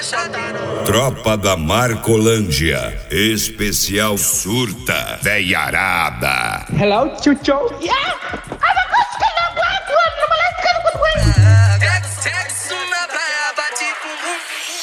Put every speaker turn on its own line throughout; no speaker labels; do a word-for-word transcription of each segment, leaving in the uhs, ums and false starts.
Tropa da Marcolândia, especial surta, veiarada.
Hello, chucho. Yeah!
Sexo na praia, bate bumbum.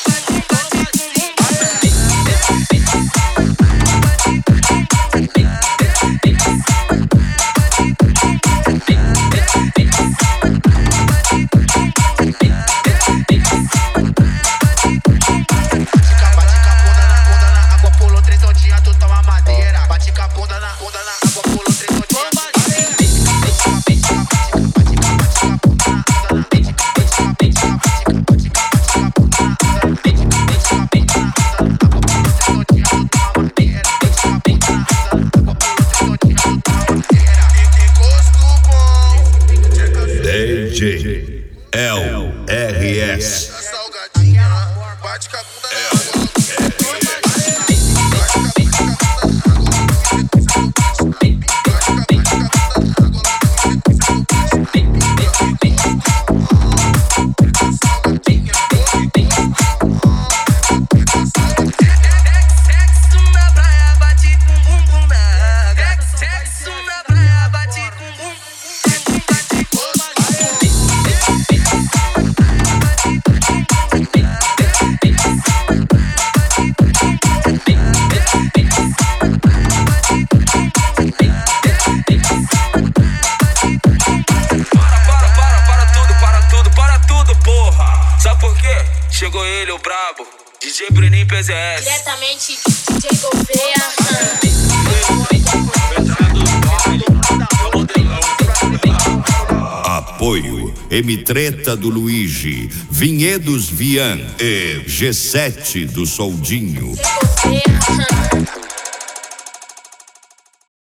D J L R S.
Chegou ele, o brabo, D J Bruninho P Z S.
Diretamente D J Gouveia.
Apoio M-Treta do Luigi, Vinhedos Vian e G sete do Soldinho.
D J Gouveia.